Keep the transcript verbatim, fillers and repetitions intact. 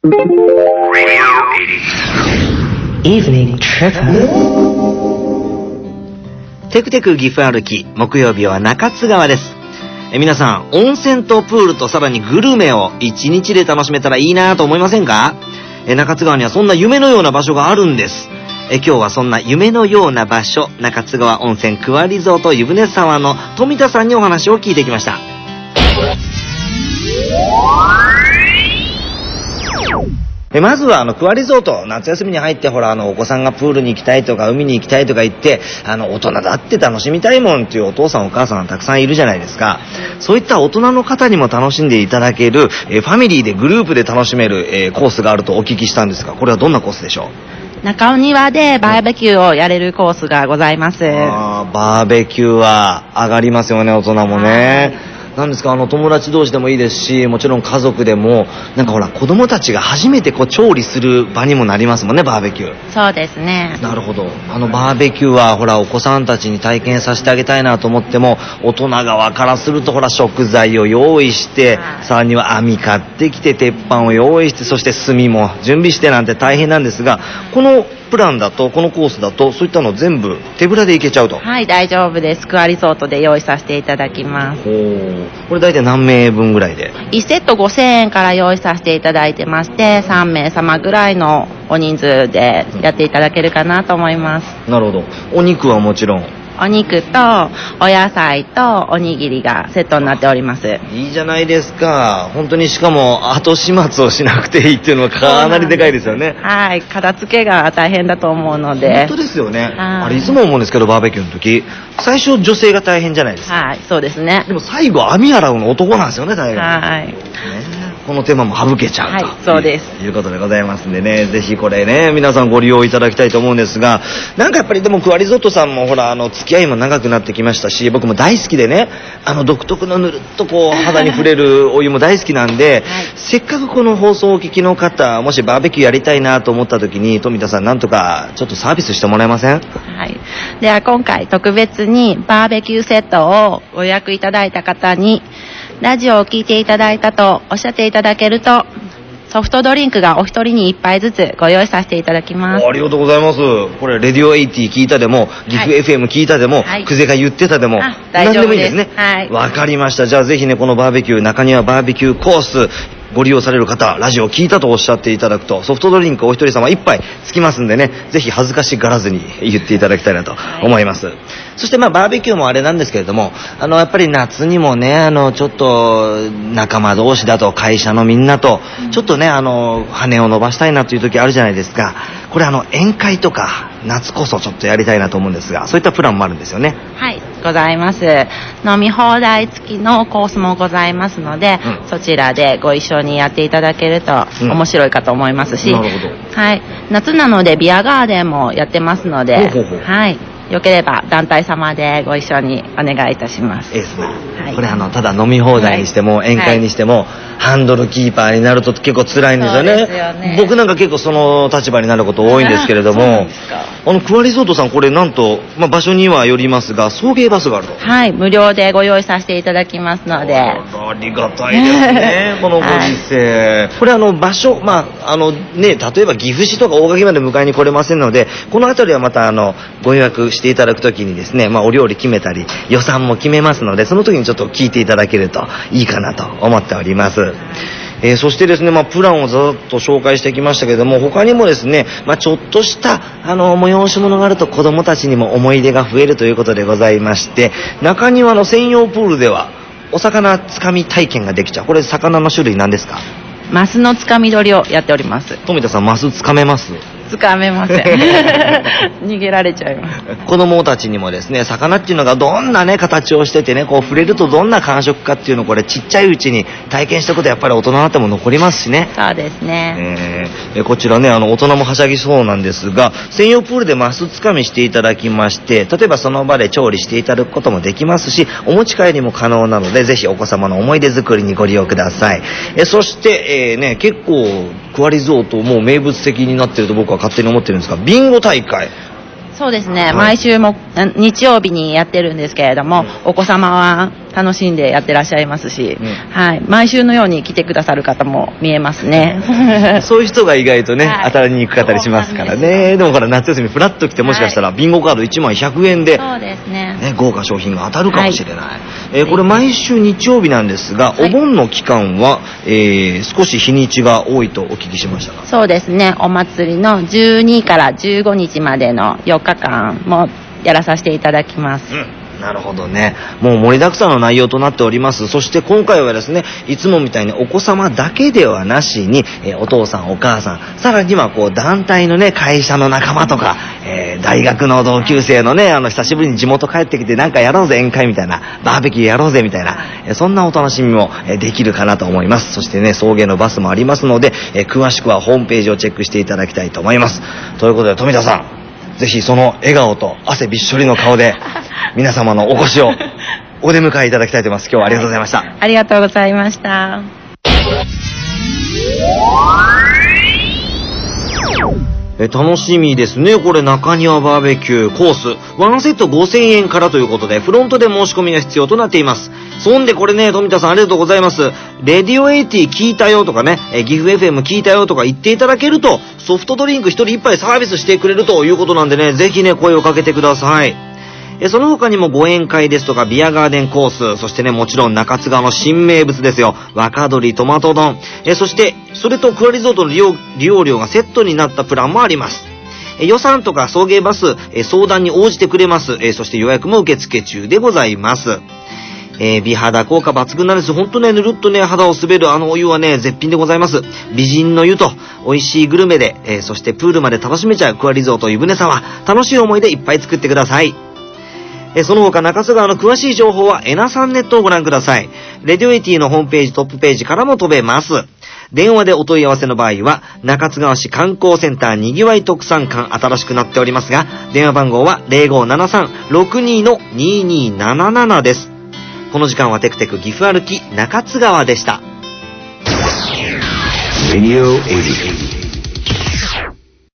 Evening Trip。テクテク岐阜歩き、木曜日は中津川です。え皆さん、温泉とプールとさらにグルメを一日で楽しめたらいいなと思いませんか？え中津川にはそんな夢のような場所があるんです。え今日はそんな夢のような場所、中津川温泉クアリゾート湯船沢の富田さんにお話を聞いてきました。えまずはあのクアリゾート、夏休みに入ってほらあのお子さんがプールに行きたいとか海に行きたいとか言ってあの大人だって楽しみたいもんっていうお父さんお母さんたくさんいるじゃないですか。そういった大人の方にも楽しんでいただけるえファミリーでグループで楽しめるえコースがあるとお聞きしたんですが、これはどんなコースでしょう？ 中尾庭でバーベキューをやれるコースがございます。 あーバーベキューは上がりますよね、大人もね。なんですか、あの友達同士でもいいですし、もちろん家族でもなんかほら子供たちが初めてこう調理する場にもなりますもんね、バーベキュー。 そうですね。 なるほど。あのバーベキューはほらお子さんたちに体験させてあげたいなと思っても、大人側からするとほら食材を用意して、さらには網買ってきて鉄板を用意して、そして炭も準備してなんて大変なんですが、このプランだと、このコースだとそういったの全部手ぶらで行けちゃうと。 はい、大丈夫です。クアリゾートで用意させていただきます。 おこれ大体何名分ぐらいで？ いちセットごせんえんから用意させていただいてまして、さんめいさまぐらいのお人数でやっていただけるかなと思います。 なるほど。お肉はもちろんお肉とお野菜とおにぎりがセットになっております。 いいじゃないですか。本当にしかも後始末をしなくていいっていうのはかなりでかいですよね。 はい、片付けが大変だと思うので。 本当ですよね。あれいつも思うんですけど、バーベキューの時最初女性が大変じゃないですか。 はい、そうですね。 でも最後網洗うの男なんですよね、大概。 はい、ね、 この手間も省けちゃうと、 はい、そうですいうことでございますんでね、ぜひこれね皆さんご利用いただきたいと思うんですが、なんかやっぱりでもクアリゾートさんもほらあの付き合いも長くなってきましたし、僕も大好きでね、あの独特のぬるっとこう肌に触れるお湯も大好きなんで、はい、せっかくこの放送をお聞きの方、もしバーベキューやりたいなと思った時に富田さんなんとかちょっとサービスしてもらえません？ はい、では今回特別にバーベキューセットをご予約いただいた方に、ラジオを聞いていただいたとおっしゃっていただけると、ソフトドリンクがお一人に一杯ずつご用意させていただきます。 ありがとうございます。これレディオはちじゅう聞いたでも、岐阜 エフエム 聞いたでも、はい、久世が言ってたでも、 大丈夫です。 何でもいいですね。 はい。 わかりました。じゃあぜひねこのバーベキュー、中庭バーベキューコースご利用される方、ラジオを聞いたとおっしゃっていただくとソフトドリンクお一人様一杯つきますんでね、ぜひ恥ずかしがらずに言っていただきたいなと思います。はい、そしてまあバーベキューもあれなんですけれども、あのやっぱり夏にもね、あのちょっと仲間同士だと会社のみんなとちょっとね、あの羽を伸ばしたいなという時あるじゃないですか。これあの宴会とか夏こそちょっとやりたいなと思うんですが、そういったプランもあるんですよね。 はい、ございます。飲み放題付きのコースもございますので、うん、そちらでご一緒にやっていただけると面白いかと思いますし、うん、なるほど。はい、夏なのでビアガーデンもやってますので、ほうほうほう、はい、よければ団体様でご一緒にお願いいたします。 ええですね。はい、これあのただ飲み放題にしても、はい、宴会にしても、はい、ハンドルキーパーになると結構辛いんですよね。そうですよね。僕なんか結構その立場になること多いんですけれども、あのクアリゾートさんこれなんと、まあ、場所にはよりますが送迎バスがあると。 はい、無料でご用意させていただきますので。 ありがたいですねこのご時世、はい、これあの場所、まああのね、例えば岐阜市とか大垣まで迎えに来れませんので、この辺りはまたあのご予約していただくときにですね、まあ、お料理決めたり予算も決めますので、その時にちょっと聞いていただけるといいかなと思っております。えー、そしてですね、まあ、プランをざっと紹介してきましたけれども、他にもですね、まあ、ちょっとしたあの催し物があると子どもたちにも思い出が増えるということでございまして、中庭の専用プールではお魚つかみ体験ができちゃう。これ魚の種類何ですか？ マスのつかみ取りをやっております。 富田さん、マスつかめます？ つかめません逃げられちゃいます。 子供たちにもですね、魚っていうのがどんなね形をしててね、こう触れるとどんな感触かっていうのをこれちっちゃいうちに体験したことやっぱり大人になっても残りますしね。 そうですね。 えー、こちらね、あの大人もはしゃぎそうなんですが、専用プールでマスつかみしていただきまして、例えばその場で調理していただくこともできますし、お持ち帰りも可能なので、ぜひお子様の思い出作りにご利用ください。えそして、えー、ね、結構クアリゾートもう名物的になってると僕は勝手に思ってるんですが、ビンゴ大会。 そうですね、はい、毎週も日曜日にやってるんですけれども、うん、お子様は楽しんでやってらっしゃいますし、 うん、 はい、毎週のように来てくださる方も見えますね。 そういう人が意外とね、 はい、 当たりに行く方にしますからね。でもほら、夏休みフラッと来て、もしかしたらビンゴカードいちまいひゃくえんで、 そうですね、 ね、豪華商品が当たるかもしれない。はい、えー、これ毎週日曜日なんですが、はい、お盆の期間は、えー、少し日にちが多いとお聞きしましたが。 そうですね、お祭りのじゅうにからじゅうごにちまでのよっかかんもやらさせていただきます。うん、 なるほどね。もう盛りだくさんの内容となっております。そして今回はですね、いつもみたいにお子様だけではなしに、えー、お父さんお母さん、さらにはこう団体のね、会社の仲間とか、えー、大学の同級生のね、あの久しぶりに地元帰ってきてなんかやろうぜ宴会みたいな、バーベキューやろうぜみたいな、えー、そんなお楽しみも、えー、できるかなと思います。そしてね、送迎のバスもありますので、えー、詳しくはホームページをチェックしていただきたいと思います。ということで富田さん、ぜひその笑顔と汗びっしょりの顔で皆様のお越しをお出迎えいただきたいと思います。今日はありがとうございました。はい、 ありがとうございました。 え楽しみですね。これ中庭バーベキューコースワンセットごせんえんからということで、フロントで申し込みが必要となっています。そんでこれね、富田さんありがとうございます。レディオエイティ聞いたよとかね、え岐阜 エフエム 聞いたよとか言っていただけると、ソフトドリンクひとりいっぱいサービスしてくれるということなんでね、ぜひね声をかけてください。えその他にもご宴会ですとかビアガーデンコース、そしてね、もちろん中津川の新名物ですよ、若鶏トマト丼、えそしてそれとクアリゾートの利用、利用料がセットになったプランもあります。え予算とか送迎バス、え相談に応じてくれます。えそして予約も受付中でございます。えー、美肌効果抜群なんです。ほんとね、ぬるっとね、肌を滑るあのお湯はね、絶品でございます。美人の湯と美味しいグルメで、えー、そしてプールまで楽しめちゃうクアリゾート湯船沢、楽しい思い出いっぱい作ってください。えー、その他中津川の詳しい情報はエナさんネットをご覧ください。レディオエイティのホームページトップページからも飛べます。電話でお問い合わせの場合は、中津川市観光センターにぎわい特産館新しくなっておりますが、電話番号は ゼロごーななさん ろくにー にーにーなななな です。この時間はテクテク岐阜歩き中津川でした。レディオエイティ